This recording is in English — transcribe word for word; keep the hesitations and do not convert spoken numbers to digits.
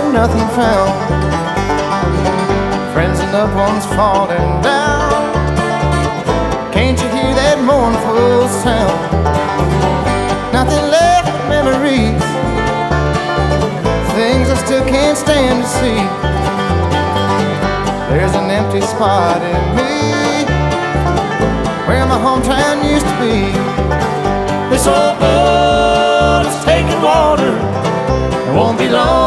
nothing found. Friends and loved ones falling down. Can't you hear that mournful sound? Nothing left but memories, things I still can't stand to see. There's an empty spot in me where my hometown used to be. This old boat is taking water